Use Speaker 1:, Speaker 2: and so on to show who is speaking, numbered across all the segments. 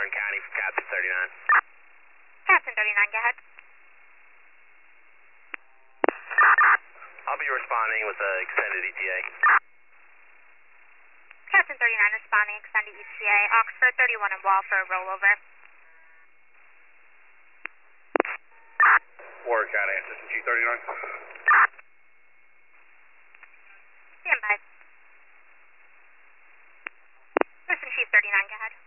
Speaker 1: Warren County from Captain 39.
Speaker 2: Captain 39, go ahead.
Speaker 1: I'll be responding with an extended ETA.
Speaker 2: Captain 39 responding, extended ETA, Oxford 31 and Wall for a rollover.
Speaker 1: Warren County, Assistant Chief 39.
Speaker 2: Stand by. Assistant Chief 39, go ahead.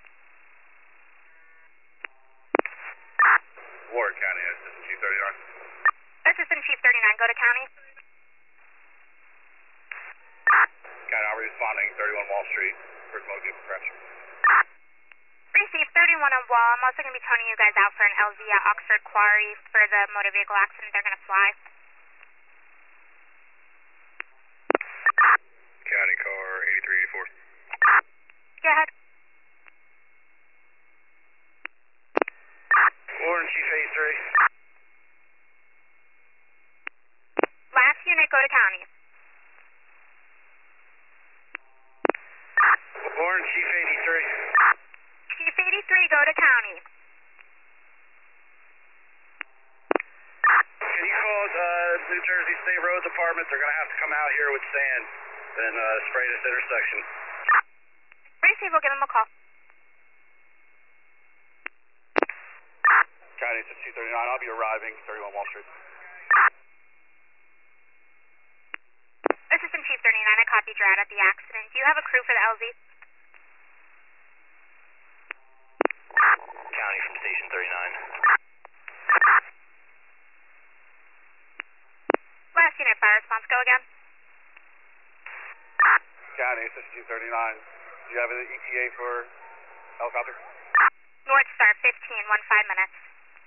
Speaker 1: Warren County, Assistant Chief 39.
Speaker 2: Assistant Chief 39, go to county.
Speaker 1: County, I'll be responding 31 Wall Street for smoke vehicle crash.
Speaker 2: Receive 31 on Wall. I'm also going to be toning you guys out for an LZ at Oxford Quarry for the motor vehicle accident. They're going to fly.
Speaker 1: County car 8384.
Speaker 2: Go ahead.
Speaker 1: Warren Chief 83.
Speaker 2: Last unit, go to county.
Speaker 1: Warren Chief 83.
Speaker 2: Chief 83, go to county.
Speaker 1: Can you call New Jersey State Road Department? They're going to have to come out here with sand and spray this intersection.
Speaker 2: Receive, we'll give them a call.
Speaker 1: County 239, I'll be arriving 31 Wall Street.
Speaker 2: Assistant Chief 39, I copied your out at the accident. Do you have a crew for the LZ?
Speaker 1: County from Station 39.
Speaker 2: Last unit, fire response, go again.
Speaker 1: County Assistant Chief 39. Do you have an ETA for helicopter?
Speaker 2: North Star 15, 15 minutes.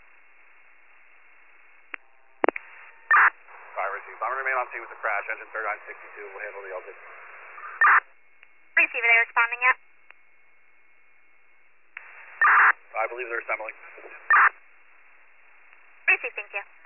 Speaker 1: Fire received. I'm going to remain on scene with the crash. Engine 3962 will handle the LZ.
Speaker 2: Receive, are they responding yet?
Speaker 1: I believe they're assembling.
Speaker 2: Receive, thank you.